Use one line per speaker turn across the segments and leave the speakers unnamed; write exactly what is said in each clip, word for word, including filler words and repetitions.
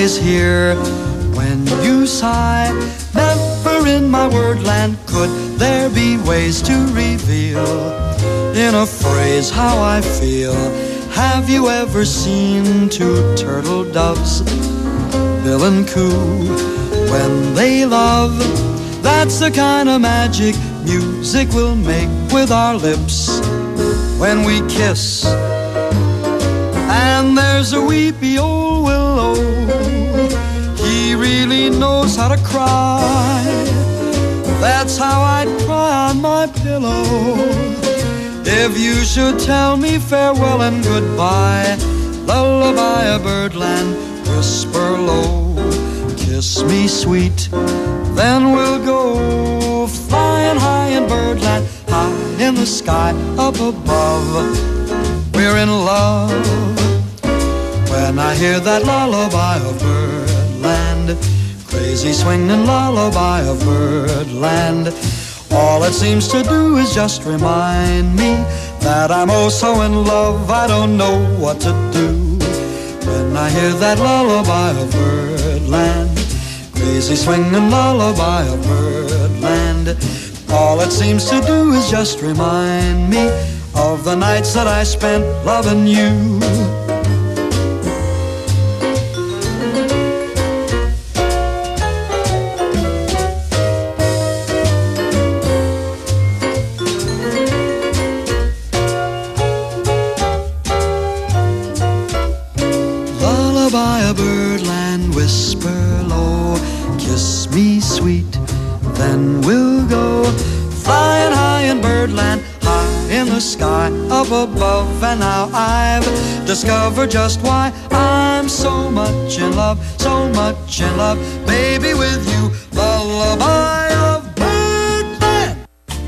always hear when you sigh. Never in my wordland could there be ways to reveal in a phrase how I feel. Have you ever seen two turtle doves, bill and coo, when they love? That's the kind of magic music we'll make with our lips when we kiss. And there's a weepy old willow, he really knows how to cry. That's how I'd cry on my pillow if you should tell me farewell and goodbye. Lullaby of birdland, whisper low, kiss me sweet, then we'll go flying high in birdland, high in the sky up above. We're in love when I hear that lullaby of birdland, crazy swinging lullaby of birdland. All it seems to do is just remind me that I'm oh so in love, I don't know what to do. When I hear that lullaby of birdland, crazy swinging lullaby of birdland, all it seems to do is just remind me of the nights that I spent loving you. Lullaby of birdland, whisper low, kiss me sweet, then we'll go flying high in birdland, high in the sky up above. And now I've discovered just why I'm so much in love, so much in love, baby, with you. Lullaby of birdland.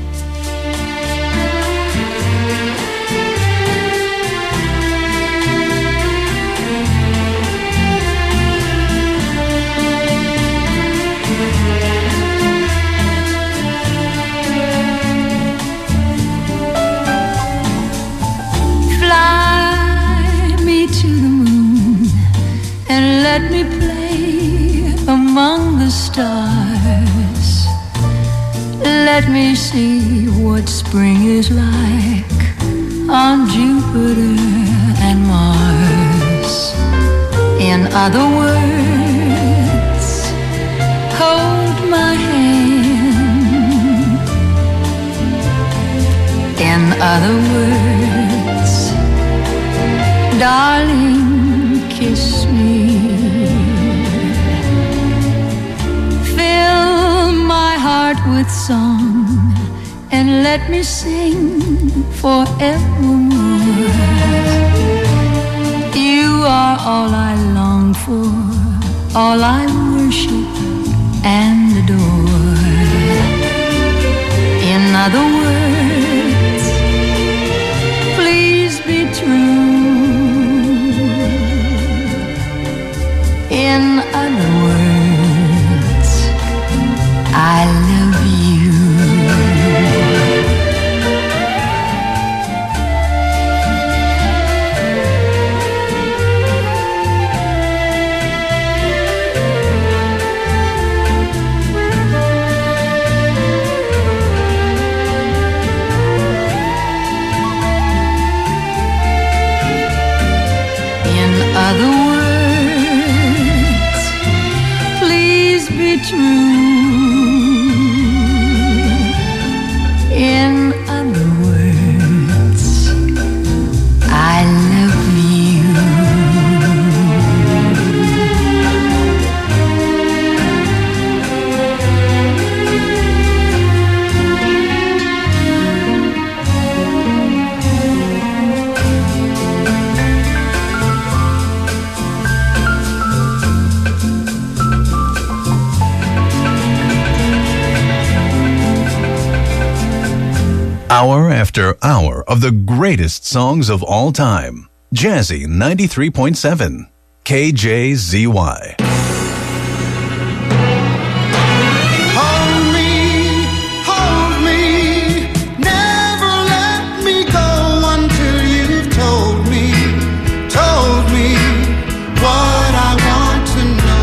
Let me play among the stars. Let me see what spring is like on Jupiter and Mars. In other words, hold my hand. In other words, darling, kiss me. Fill my heart with song and let me sing forevermore. You are all I long for, all I worship and adore. In other words, please be true. In other words, I love you. In other words, please be true. In other words, I love you.
Hour after hour of the greatest songs of all time. Jazzy ninety-three point seven. K J Z Y.
What I want to know.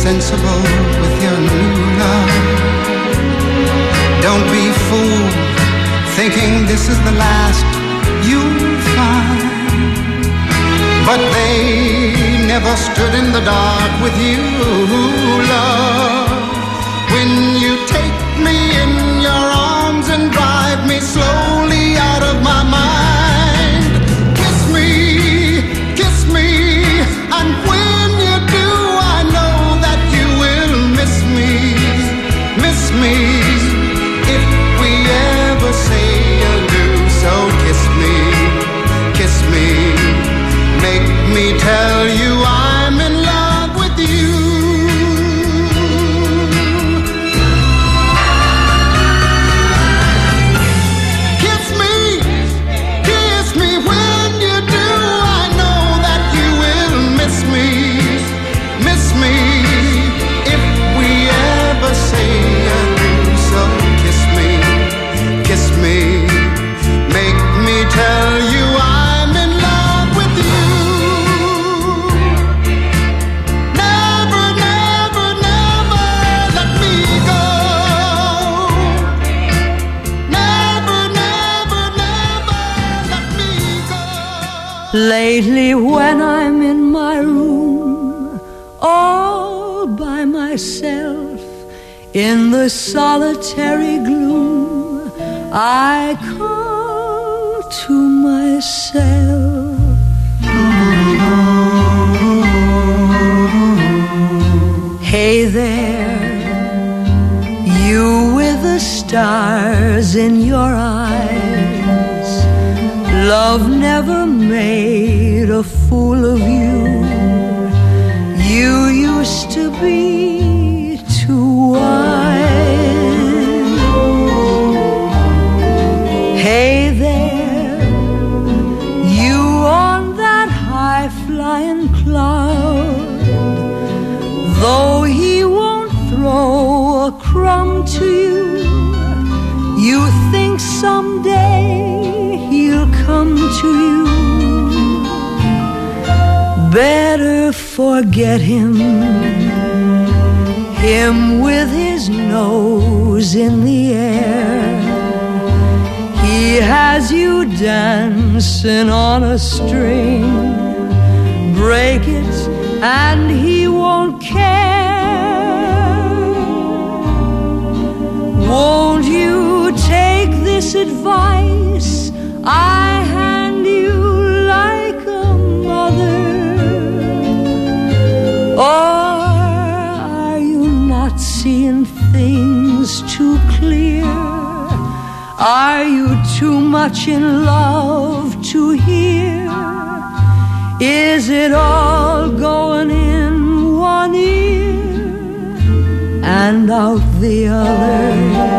sensible with your new love. Don't be fooled thinking this is the last you'll find. But they never stood in the dark with you, love. When you take me in your arms and drive me slowly out of my mind, kiss me, kiss me, and when you do, I know that you will miss me, miss me, if we ever say adieu. So kiss me, kiss me, make me tell you I'm in love with you. Kiss me, kiss me, when you do, I know that you will miss me, miss me, if we ever say adieu. So kiss me, kiss me, make me tell you I'm in love with you. Never, never, never let me go. Never, never, never let me go.
Lately when I'm in my room all by myself, in the solitary gloom, I call to myself. Hey there, you with the stars in your eyes. Love never made a fool of you. You used to be too wise. Hey there, you on that high-flying cloud. Though he won't throw a crumb to you, you think someday he'll come to you. Better forget him, him with his nose in the air. He has you dancing on a string. Break it and he won't care. Won't you take this advice I hand you like a mother? Or are you not seeing things too clear? Are you too much in love to hear? Is it all going in one ear and out the other?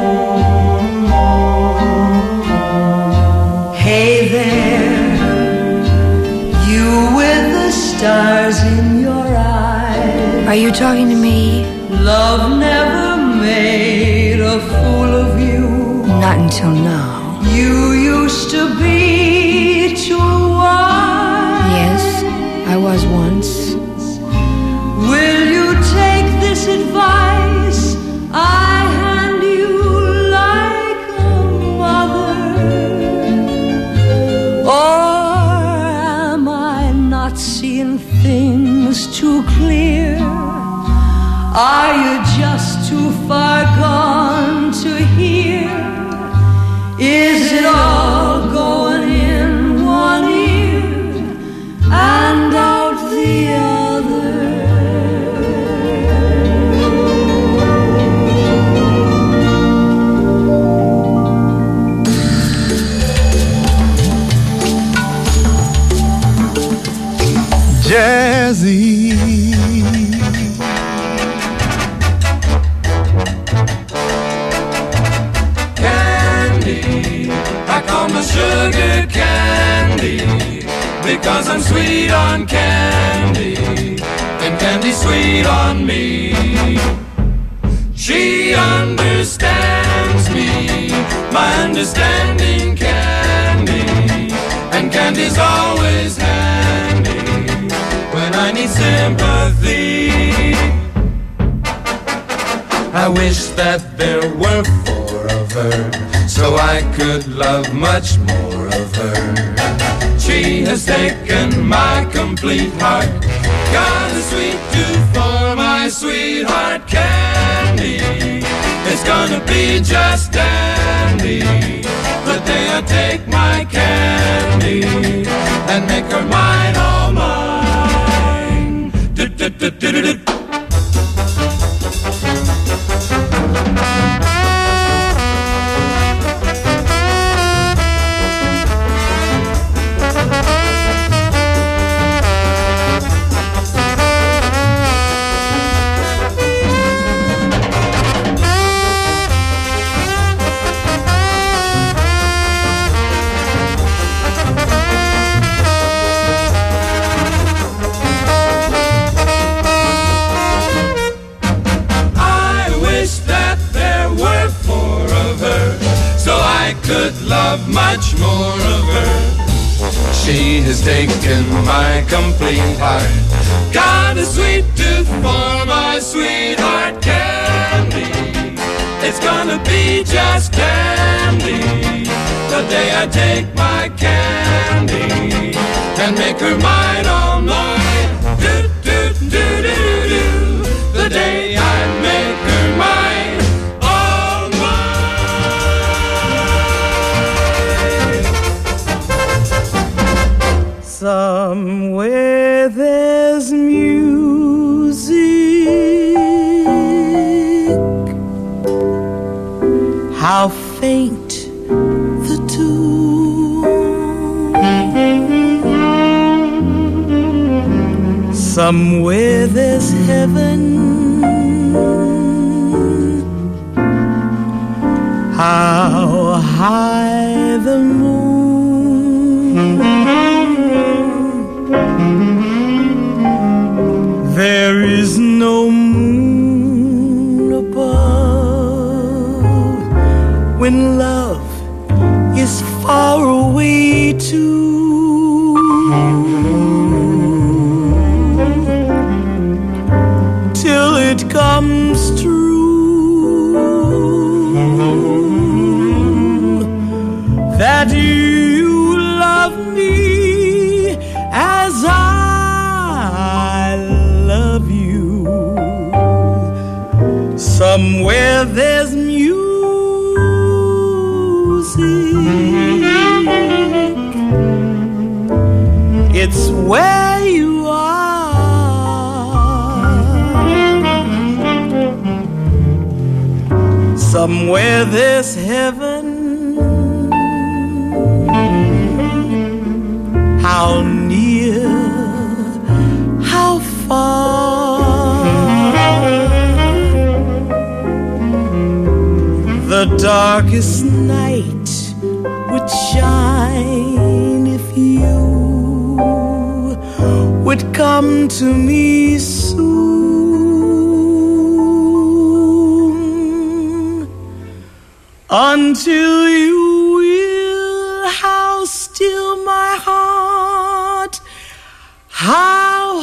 Hey there, you with the stars in your eyes.
Are you talking to me?
Love never made a fool of you.
Not until now.
You used to be too wise.
Yes, I was once.
Will you take this advice I hand you like a mother? Or am I not seeing things too clear? Are you just too far gone to hear? Is it all going in one ear and out the other?
Jazzy,
sugar candy, because I'm sweet on candy, and candy's sweet on me. She understands me, my understanding candy, and candy's always handy when I need sympathy. I wish that there were four of her, so I could love much more of her. She has taken my complete heart, got a sweet tooth for my sweetheart candy. It's gonna be just dandy the day I take my candy and make her mine, all mine. Do, do, do, do, do, do. Could love much more of her. She has taken my complete heart, got a sweet tooth for my sweetheart candy. It's gonna be just candy the day I take my candy and make her mine, all mine. Do, do, do, do, do. The day I make her mine, all mine.
Somewhere there's music, how faint the tune. Somewhere there's heaven, how high the moon. There is no moon above when love is far away too. Till it comes true that you love me as I love you. Somewhere there's music, it's where you are. Somewhere there's heaven, how near, how far. The darkest night would shine if you would come to me soon. Until you will, how still my heart, how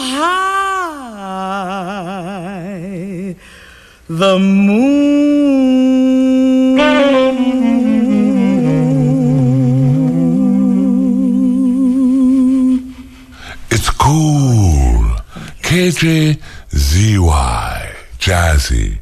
high the moon.
It's cool. K J Z Y Jazzy.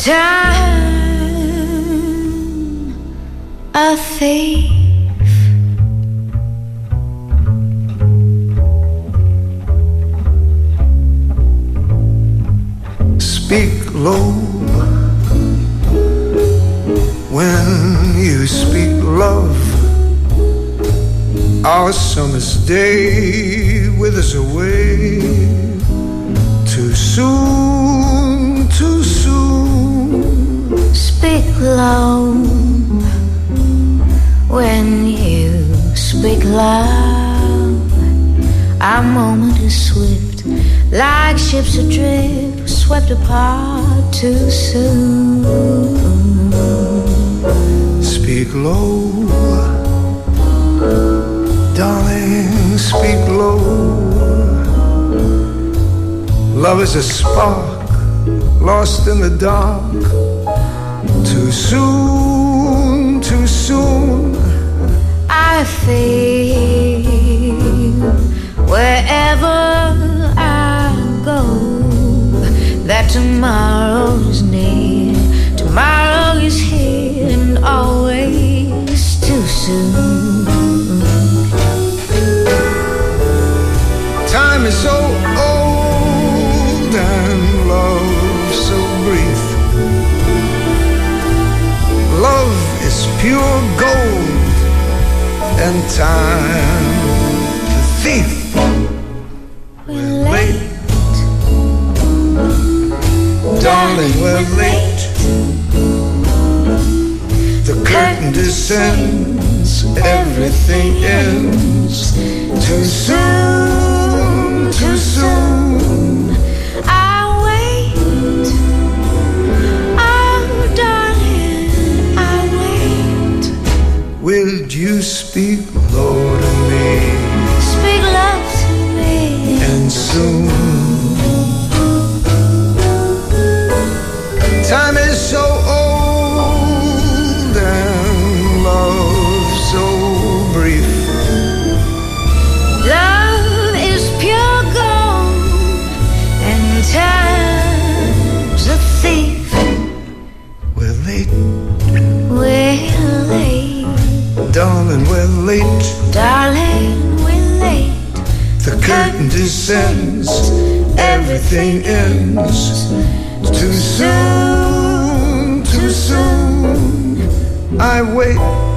time a thief.
Speak low when you speak love. Our summer's day withers away too soon, too soon.
Speak low when you speak loud. Our moment is swift, like ships adrift, swept apart too soon.
Speak low, darling, speak low. Love is a spark lost in the dark. Too soon, too soon.
I feel wherever I go that tomorrow is near, tomorrow is here, and always too soon.
Time is so old and love so brief. Love is pure gold and time the thief.
We're late,
darling, we're late. The curtain descends, everything ends. Too soon, too soon.
I wait, oh darling, I wait.
Will you speak low to me?
Speak love to me,
and soon. Time is so old and love so brief.
Love is pure gold and time's a thief.
We're late,
we're late,
darling, we're late.
Darling, we're late.
The curtain descends, everything ends. Too soon, too soon. I wait,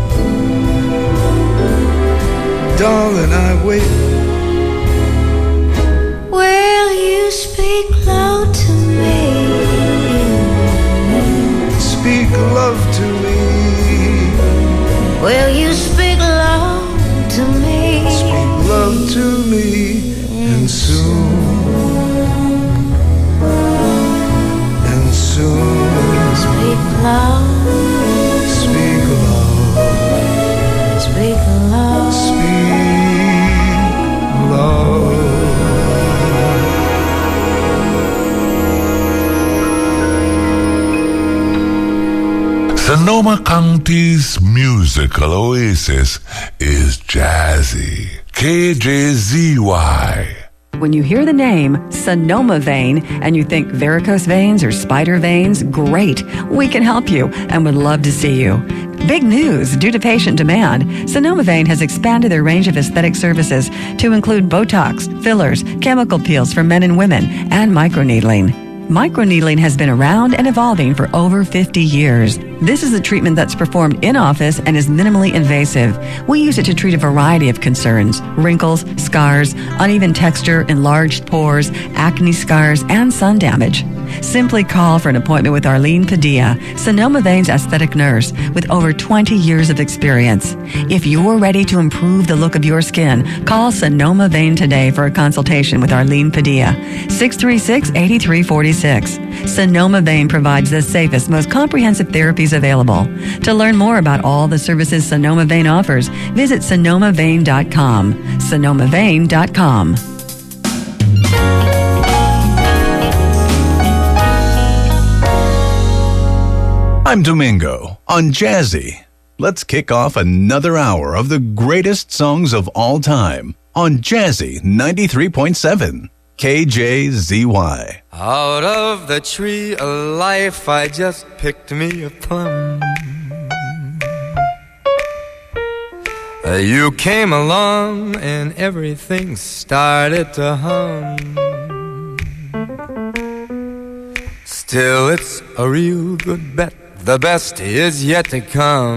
darling, I wait.
Will you speak low to me?
Speak love to me.
Will you speak low to me?
Speak love to me, and soon.
Speak love,
speak love,
speak love,
speak love.
Sonoma County's musical oasis is Jazzy. K J Z Y.
When you hear the name Sonoma Vein and you think varicose veins or spider veins, great. We can help you and would love to see you. Big news! Due to patient demand, Sonoma Vein has expanded their range of aesthetic services to include Botox, fillers, chemical peels for men and women, and microneedling. Microneedling has been around and evolving for over fifty years. This is a treatment that's performed in office and is minimally invasive. We use it to treat a variety of concerns: wrinkles, scars, uneven texture, enlarged pores, acne scars, and sun damage. Simply call for an appointment with Arlene Padilla, Sonoma Vein's aesthetic nurse with over twenty years of experience. If you're ready to improve the look of your skin, call Sonoma Vein today for a consultation with Arlene Padilla, six three six, eight three four six. Sonoma Vein provides the safest, most comprehensive therapies available. To learn more about all the services Sonoma Vein offers, visit sonoma vein dot com. sonoma vein dot com.
I'm Domingo on Jazzy. Let's kick off another hour of the greatest songs of all time on Jazzy ninety-three point seven. K J Z Y.
Out of the tree of life I just picked me a plum. You came along and everything started to hum. Still it's a real good bet, the best is yet to come.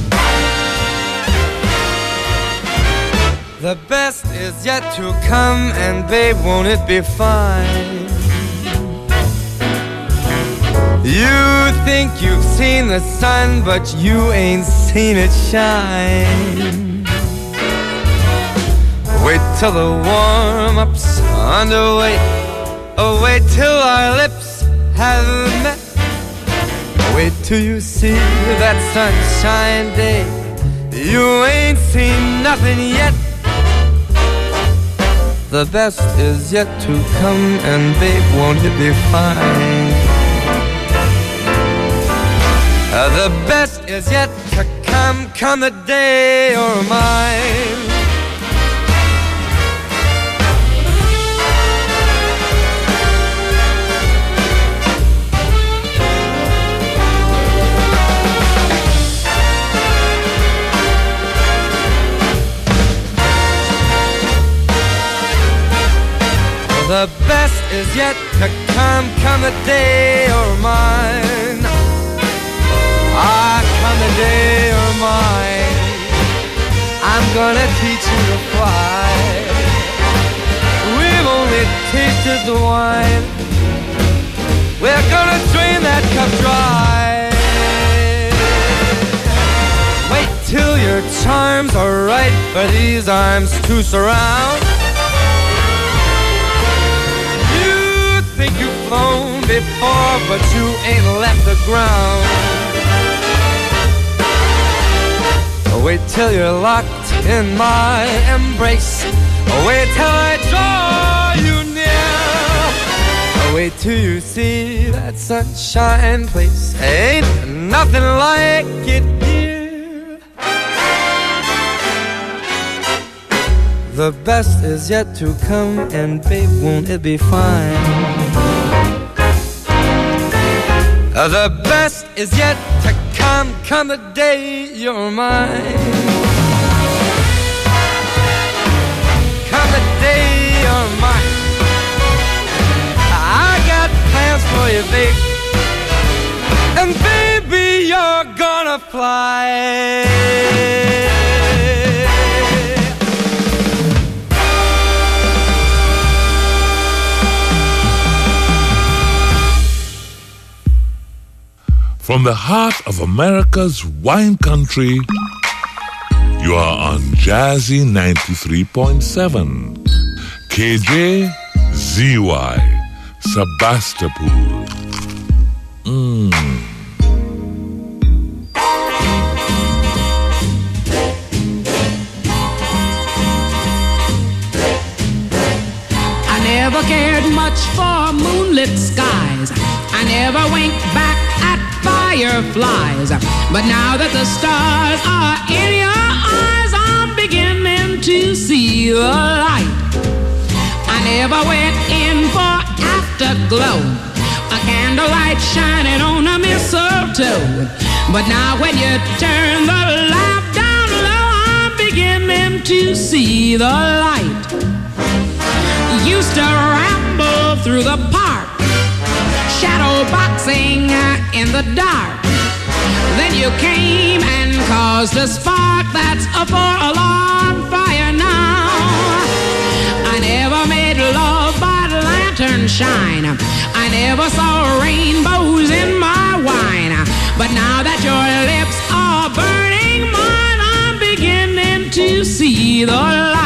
The best is yet to come, and babe, won't it be fine? You think you've seen the sun, but you ain't seen it shine. Wait till the warm-up's underway. Oh, wait till our lips have met. Wait till you see that sunshine day. You ain't seen nothing yet. The best is yet to come, and babe, won't it be fine? Uh, the best is yet to come, come the day you're mine. The best is yet to come, come the day you're mine. Ah, come the day you're mine. I'm gonna teach you to fly. We've only tasted the wine. We're gonna drain that cup dry. Wait till your charms are right for these arms to surround. Think you've flown before, but you ain't left the ground. Wait till you're locked in my embrace. Wait till I draw you near. Wait till you see that sunshine place. Ain't nothing like it here. The best is yet to come, and babe, won't it be fine? Uh, the best is yet to come, come the day you're mine. Come the day you're mine. I got plans for you, babe. And baby, you're gonna fly.
From the heart of America's wine country, you are on Jazzy ninety-three point seven. K J Z Y, Sebastopol. Mmm.
I never cared much for moonlit skies. I never winked back at fireflies. But now that the stars are in your eyes, I'm beginning to see the light. I never went in for afterglow, a candlelight shining on a mistletoe. But now when you turn the lamp down low, I'm beginning to see the light. Used to ramble through the park, shadow boxing in the dark. Then you came and caused a spark that's a four-alarm fire now. I never made love by lantern shine. I never saw rainbows in my wine. But now that your lips are burning mine, I'm beginning to see the light.